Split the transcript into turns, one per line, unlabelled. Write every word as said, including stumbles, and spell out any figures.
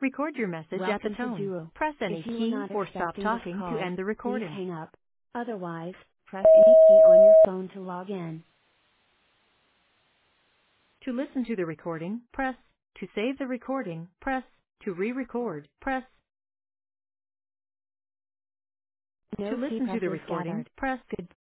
Record your message at the
Welcome to
tone.
Duo.
Press any
If you are
key
not
or stop
expecting this
talking to
call,
end the
please
recording.
hang up. Otherwise, press any key on your phone to log in.
To listen to the recording, press. To save the recording, press. To re-record, press.
No
To
key
listen to the
presses
recording,
gathered.
press.
Good